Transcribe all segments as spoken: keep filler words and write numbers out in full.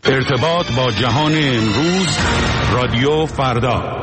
ارتباط با جهان امروز، رادیو فردا.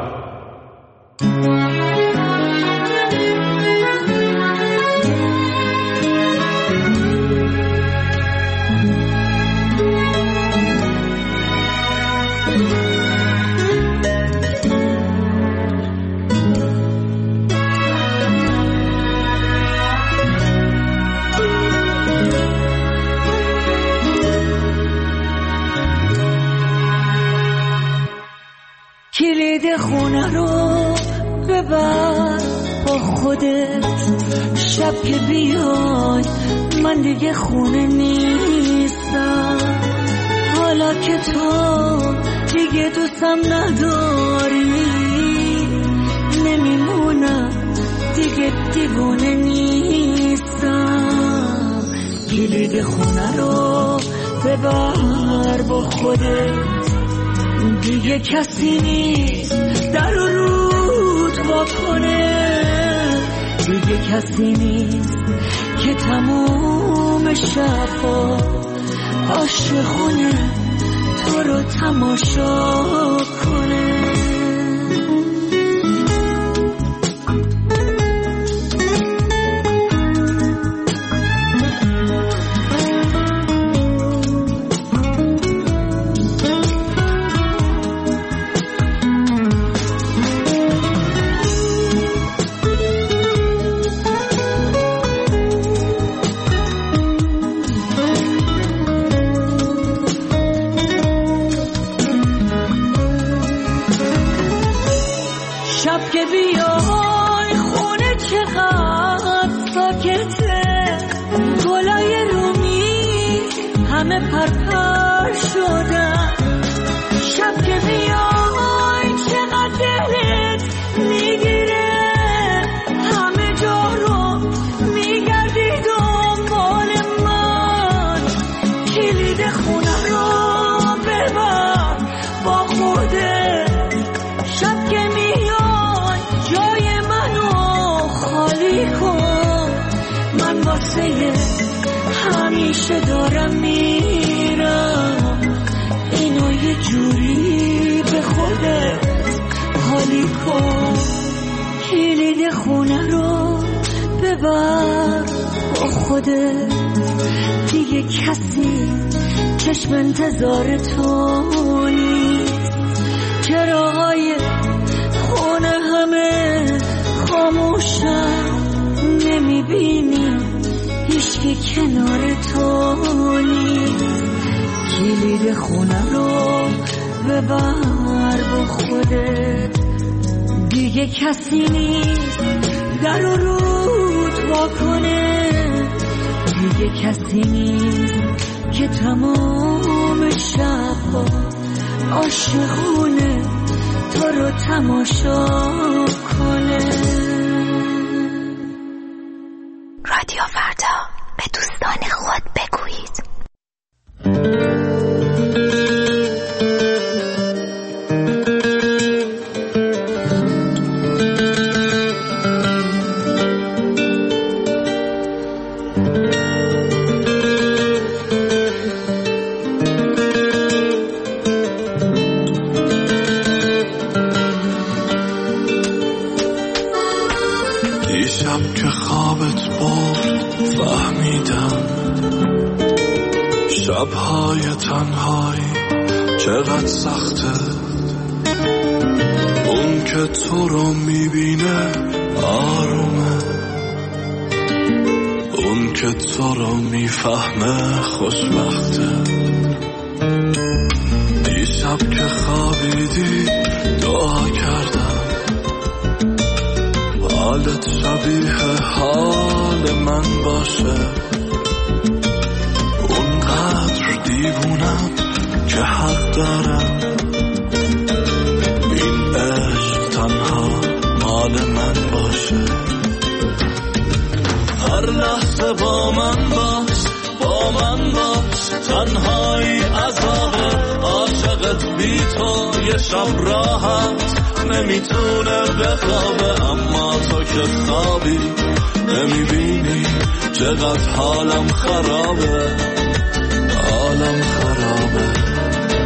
کلید خونه رو ببر با خودت، شب که بیای من دیگه خونه نیستم. حالا که تو دیگه دوستم نداری، نمیمونم دیگه دیوونه نیستم. کلید خونه رو ببر با خودت، دیگه کسی نیست در و رود واکنه. دیگه کسی نیست که تموم شبا عاشقونه تو رو تماشا کنه. شب که بیای خونه چقدر ساکته، گلای رومی همه پرپر شدن. شب که بیای چقدر دلت میگیره، همه جا رو میگردی دنبال من. کلید خونه رو ببر با خودت، شب که میای جای منو خالی کن. من واسه همیشه دارم میرم، اینو یه جوری به خودت حالی کن. کلید خونه رو ببر با خودت، دیگه کسی چشم انتظار تو نیست. چراغای خونه همه خاموشن، نمیبینی هیچکی کنار تو نیست. کلید خونه رو ببر با خودت، دیگه کسی نیست در و رود واکنه. دیگه کسی نیست که تمام شبا عاشقونه تو رو تماشا کنه. رادیو فردا، به دوستان خود بگویید. دیشب که خوابت برد فهمیدم شبهای تنهایی چقدر سخته. اون که تو رو میبینه آرومه، اون که تو رو میفهمه خوشبخته. دیشب که خوابیدی دعا کردم حالت شبیه حال من باشه. اونقدر دیوونم که حق دارم این عشق تنها مال من باشه. هر لحظه با من باش، با من باش، تنهایی عذابه. عاشقت بی تو یه شب راحت نمیتونه بخوابه. اما تو که خوابی نمیبینی چقدر حالم خرابه، حالم خرابه.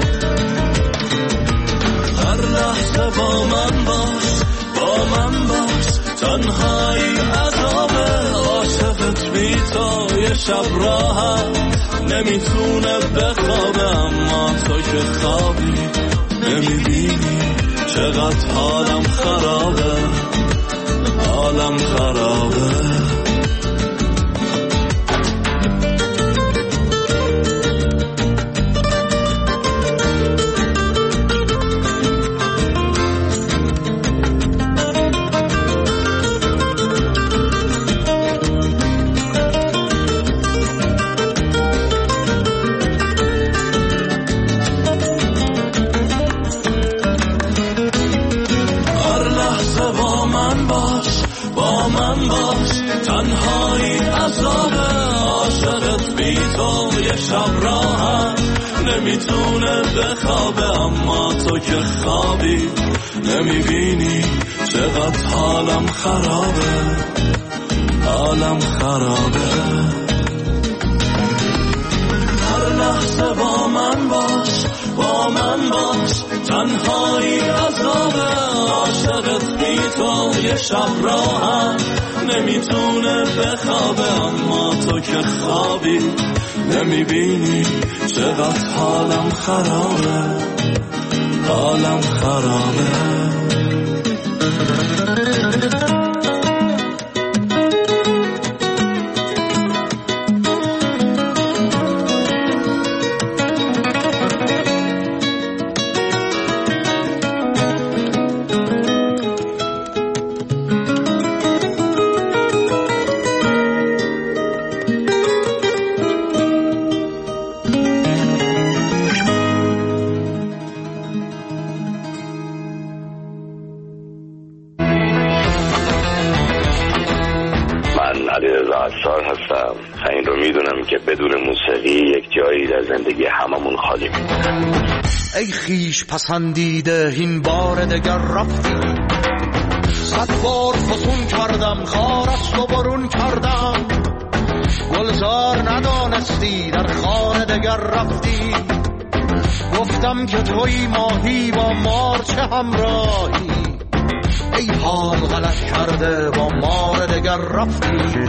شب راحت نمیتونه بخوابه، اما تو که خوابی نمیبینی چقدر حالم خرابه، حالم خرابه. تنهایی عذابه، عاشقت بی تو یه شب راحت نمیتونه بخوابه، اما تو که خوابی نمیبینی چقدر حالم خرابه، حالم خرابه. هر لحظه با من باش، با من باش، تنهایی عذابه، عاشقت بی تو یه شب راحت نمیتونه بخوابه، اما تو که خوابی نمیبینی چقدر حالم خرابه، حالم خرابه. هستم. این رو میدونم که بدون موسیقی یک جایی در زندگی هممون خالی میمونه. ای خیش پسندیده این بار دگر رفتی، صد بار فسون کردم خارست و برون کردم، گلزار ندانستی در خانه دگر رفتی، گفتم که توی ماهی با مار چه همراهی، ای حال غلط کرده با مار دگر رفتی.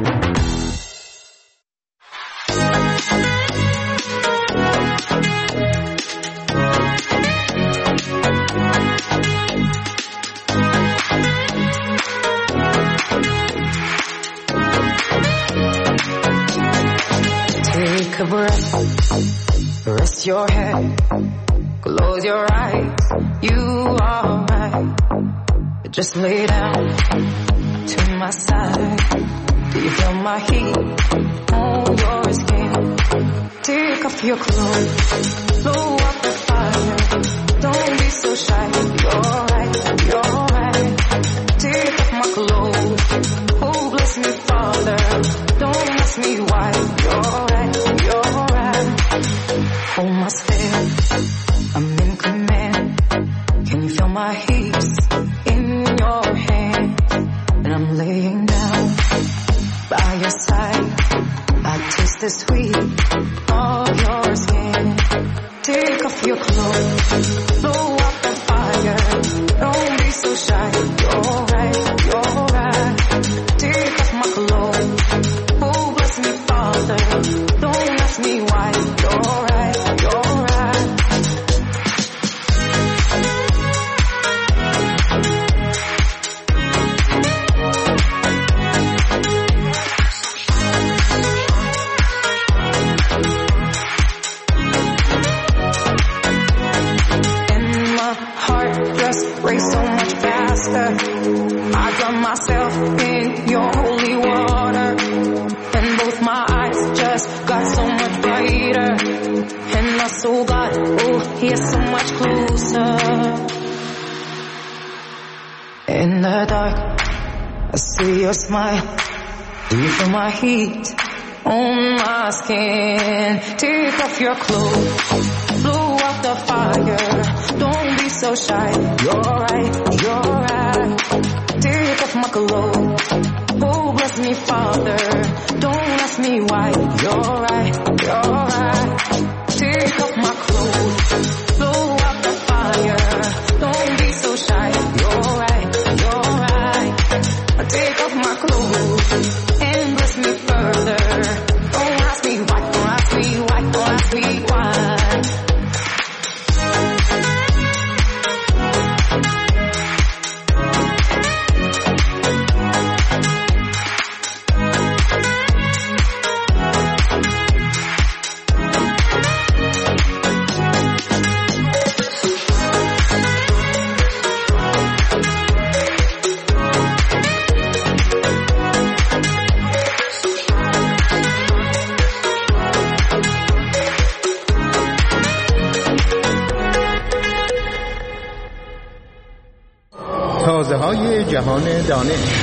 Take a breath, rest your head, close your eyes, you are right. Just lay down to my side. Do you feel my heat on your skin? Take off your clothes, blow up the fire. Don't be so shy, you're right, you're right. Take off my clothes, oh bless me Father. Don't ask me why, you're right, you're right. Hold my step, I'm in command. Can you feel my heat in your hand? And I'm laying down by your side. I taste the sweet of your skin. Take off your clothes, blow up the fire. Don't be so shy, you're right, you're right. Take off my clothes, oh bless me Father. Don't ask me why, you're right, you're right. Race so much faster. I drown myself in your holy water, and both my eyes just got so much brighter, and my soul got, oh, here so much closer. In the dark, I see your smile. Do you feel my heat on my skin? Take off your clothes, blow up the fire. Don't be so shy, you're right, you're right. Take off my clothes, oh bless me Father. Don't ask me why, you're right, you're right. Take off my clothes, blow up the fire. Don't be so shy, you're right, you're right. Take off my clothes and bless me further. sweet wine. تازه های جهان دانش.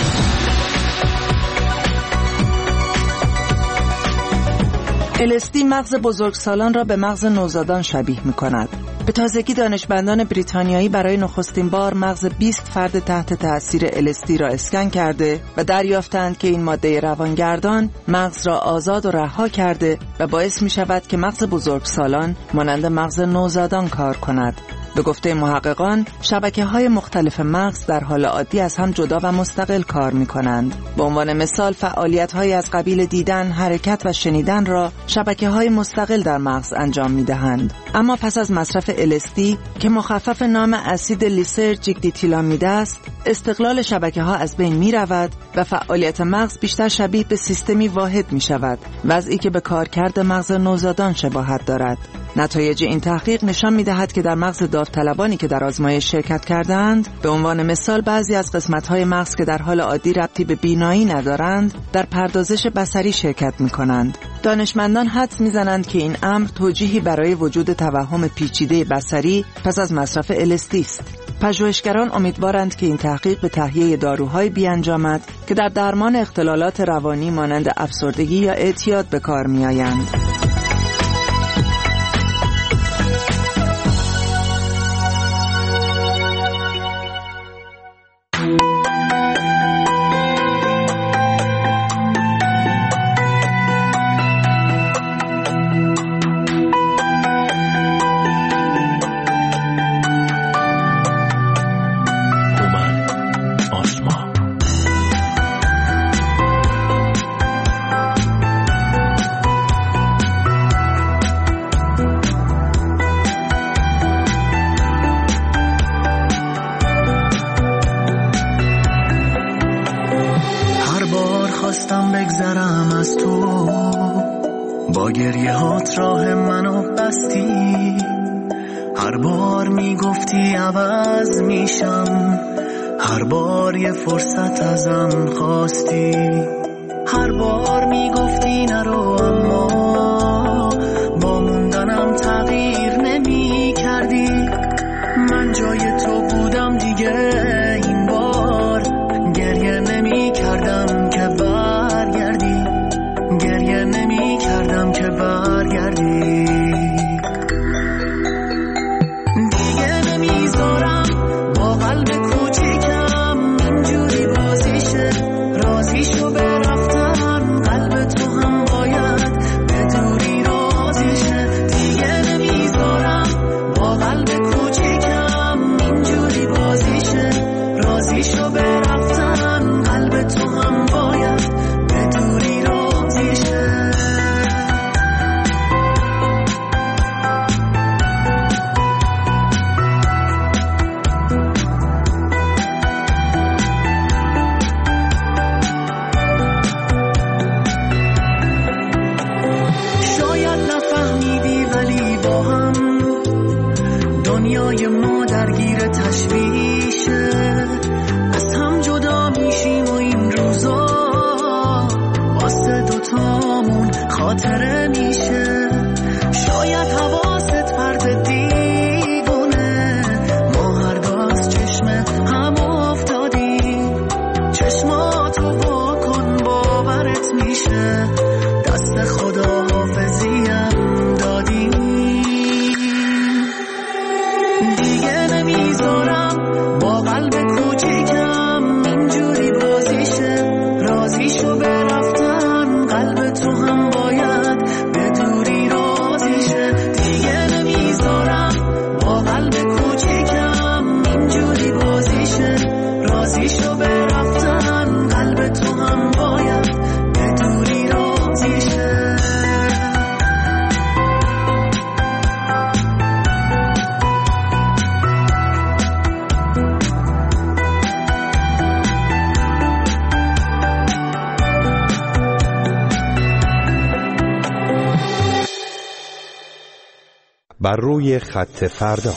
ال اس دی مغز بزرگسالان را به مغز نوزادان شبیه می کند. به تازگی دانشمندان بریتانیایی برای نخستین بار مغز بیست فرد تحت تأثیر ال اس دی را اسکن کرده و دریافتند که این ماده روانگردان مغز را آزاد و رها کرده و باعث می شود که مغز بزرگسالان مانند مغز نوزادان کار کند. به گفته محققان، شبکه‌های مختلف مغز در حال عادی از هم جدا و مستقل کار می‌کنند. به عنوان مثال، فعالیت‌های از قبیل دیدن، حرکت و شنیدن را شبکه‌های مستقل در مغز انجام می‌دهند. اما پس از مصرف ال اس دی که مخفف نام اسید لیسرژیک دیتیلامید است، استقلال شبکه‌ها از بین می‌رود و فعالیت مغز بیشتر شبیه به سیستمی واحد می‌شود، وضعی که به کارکرد مغز نوزادان شباهت دارد. نتایج این تحقیق نشان می‌دهد که در مغز داوطلبانی که در آزمایش شرکت کردند، به عنوان مثال بعضی از قسمت‌های مغز که در حال عادی ربطی به بینایی ندارند، در پردازش بصری شرکت می‌کنند. دانشمندان حدس می‌زنند که این امر توجیهی برای وجود توهم پیچیده بصری پس از مصرف ال اس دی است. پژوهشگران امیدوارند که این تحقیق به تهیه داروهایی بیانجامد که در درمان اختلالات روانی مانند افسردگی یا اعتیاد به کار می‌آیند. بگذرم از تو، با گریه هات راه منو بستی. هر بار میگفتی عوض میشم، هر بار یه فرصت ازم خواستی. هر بار میگفتی نرو، اما با موندنم تغییر نمی کردی. من جای تو بودم دیگه، این بار گریه نمی کردم که برگردی، گریه نمی کردم که برگردی. دیگه نمیذارم با قلب کوچیکم اینجوری بازی شه، راضی شو به رفتن، قلب تو هم باید به دوری راضی شه. دیگه نمیذارم با قلب کوچیکم اینجوری بازی شه، راضی شو به رفتن، قلب تو هم باید به دوری راضی شه. شاید نفهمیدی ولی با هم دنیای ما درگیر تشویشه، از هم جدا میشیم و این روزا واسه دوتامون خاطره میشه. شاید حواست پرت دیوونه، ما هرگاه از چشم هم افتادیم. چشماتو واکن باورت میشه، دست خدا حافظیم دادیم. دیگه نمیذارم بر روی خط فردا.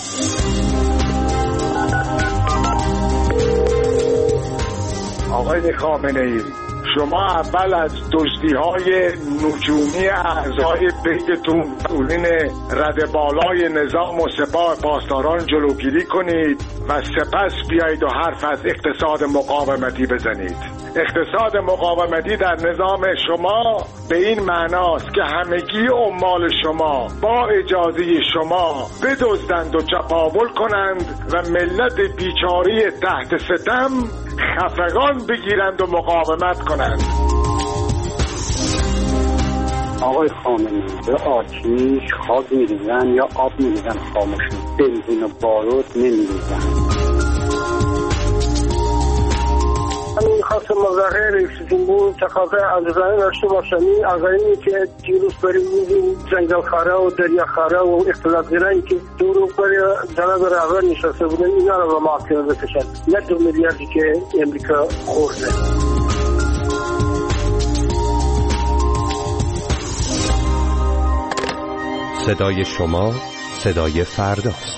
آقای خامنه‌ای، شما اول از دزدی‌های نجومی اعضای بیتتون مسئولین رده بالای نظام و سپاه پاسداران جلوگیری کنید و سپس بیایید و حرف از اقتصاد مقاومتی بزنید. اقتصاد مقاومتی در نظام شما به این معناست که همگی عمال شما با اجازه شما بدزدند و چپاول کنند و ملت بیچاره تحت ستم خفقان بگیرند و مقاومت کنند. آقای خامنه‌ای، به آتیش خاک می‌ریزن یا آب می‌ریزن خاموشی، بنزین و بارود نمی‌ریزن. همین می‌خواستم مظاهره رئیس جمهور تقاضای عاجزانه داشته باشم. این آقایونی که دیروز برای این جنگلخواره و دریاخواره و اختلاطگرایی که دیروز برای جناب رهبر نشسته بودن، اینا رو به محاکمه بکشن، نه دو میلیاردی که امریکا خورده. صدای شما صدای فرداست.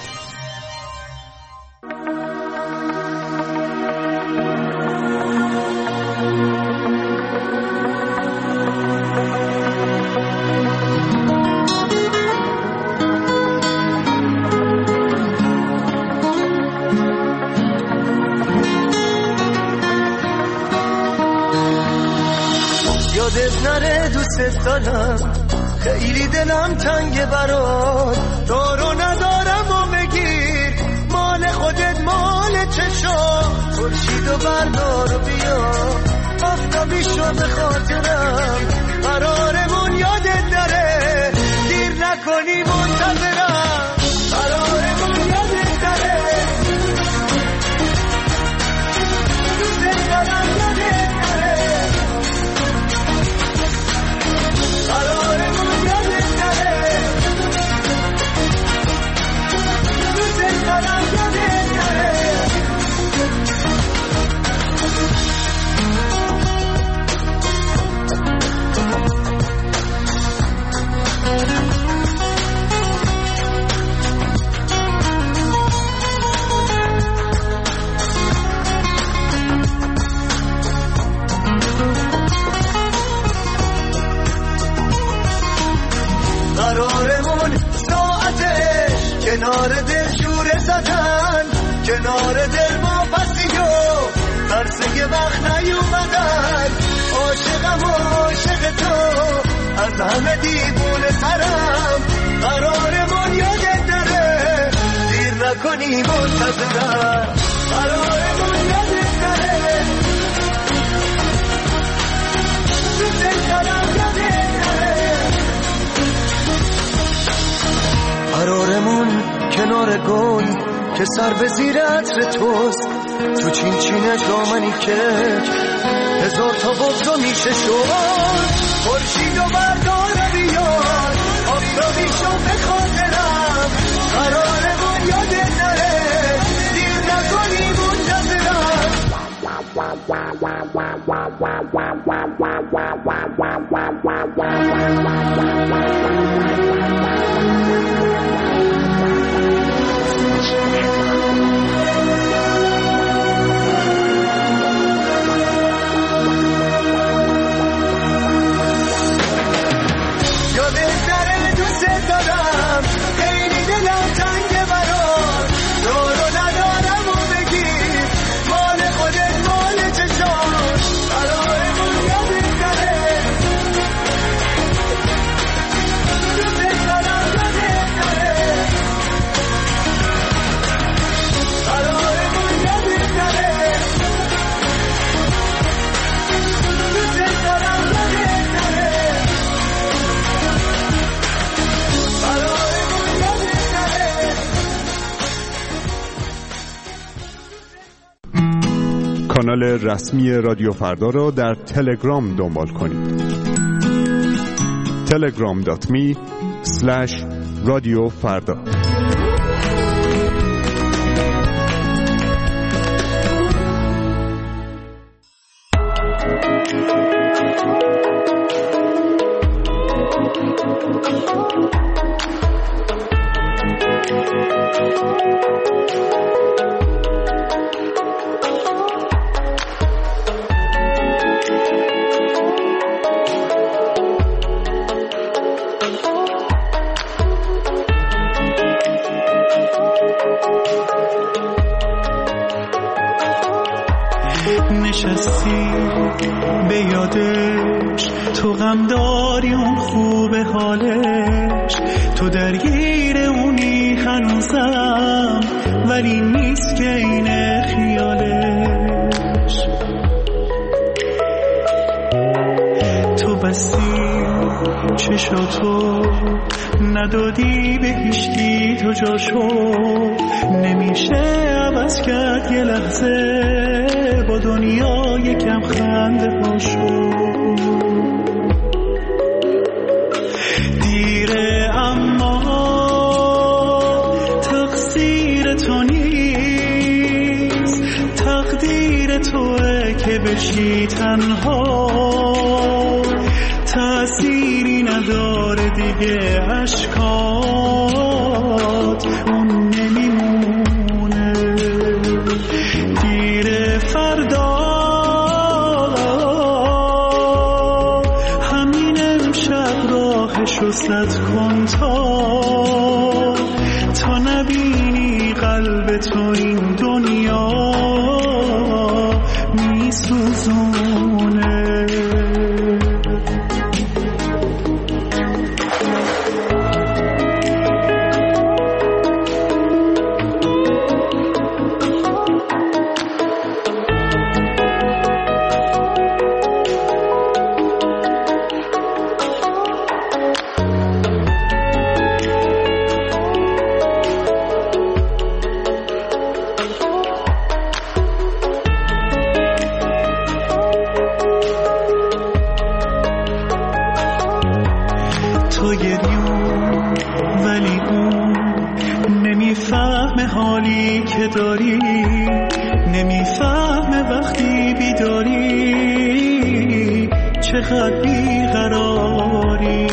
یادت نره دوست دارم، خیلی دلم تنگه برات، دارو ندارم و بگیر مال خودت مال چشام، خورشید و بردار و بیا آفتابی شو به خاطرم، قرارمون یادت نره دیر نکنی منتظرم، قرارمون یادت نره دوست دارم یادت نره، قرارمون یادت نره دوست دارم یادت نره. قرارمون ساعتش کنار دل شوره زدن، کنار دل ما پسی و ترس یه وقت نیومدن، عاشقم و عاشق تو از همه دیوونه ترم، قرارمون یادت نره دیر نکنی منتظرم، قرارمون یادت نره دوست دارم یادت نره، قرارمون کنار گل که سر به زیر عطر توست، تو چین چینه دامنی که هزار تا بغضا میشه شد، خورشید و بردار بیار آفتابی شو به خاطرم، قرارمون یادت نره دیر نکنی منتظرم. یادت نره دوست دارم، خیلی دلم تنگه برات، دارو ندارم و بگیر مال خودت مال چشام، قرارمون یادت نره دوست دارم یادت نره، قرارمون یادت نره دوست دارم یادت نره. کانال رسمی رادیو فردا را در تلگرام دنبال کنید. تلگرام دات می اسلش رادیو فردا. نشستی به یادش، تو غم داری اون خوب حالش، تو درگیر اونی هنوزم ولی نیست که اینه خیالش. تو بستی چشاتو ندادی به هیچکی تو جاشو، نمیشه عوض کرد یه لحظه با دنیا یکم خنده هاشو. دیره اما تقصیر تو نیست، تقدیر توه که بشی تنها، تأثیری نداره دیگه عشقات اون نمیمونه. دیر فردا همین امشب راهشو سد کن تا تا نبینی قلب تو این دنیا میسوزونه. تو گریون ولی اون نمیفهمه حالی که داری، نمیفهمه وقتی بیداری چقدر بیقراری.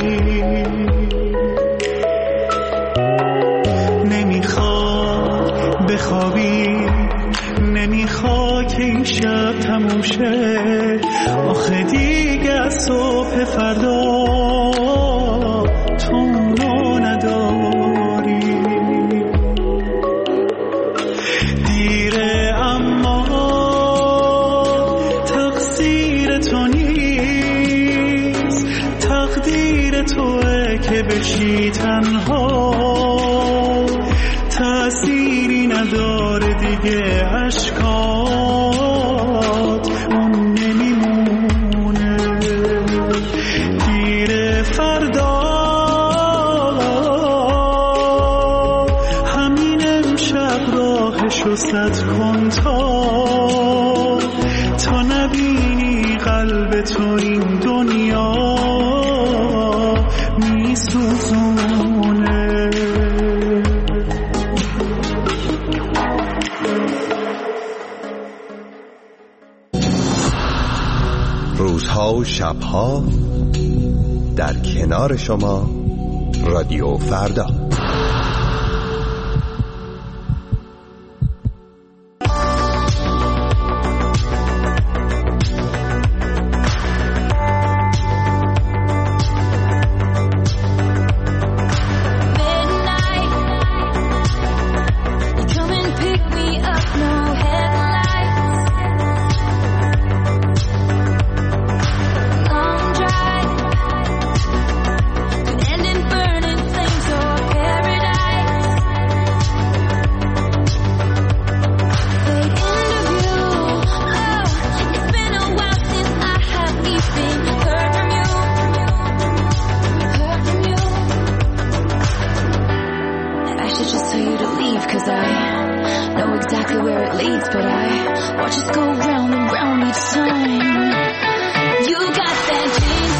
نمیخواد بخوابی، نمیخواد که این شب تموم شه، آخه دیگه از صبح فردا تو اونو نداری. دیره اما تقصیر تو نیست، تقدیر توه که بشی تنها، تأثیری نداره دیگه عشقات اون نمیمونه. دیره فردا راهشو سد کن تا تا نبینی قلب تو این دنیا میسوزونه. روزها و شبها در کنار شما رادیو فردا. Watch us go round and round each time. You got that genius.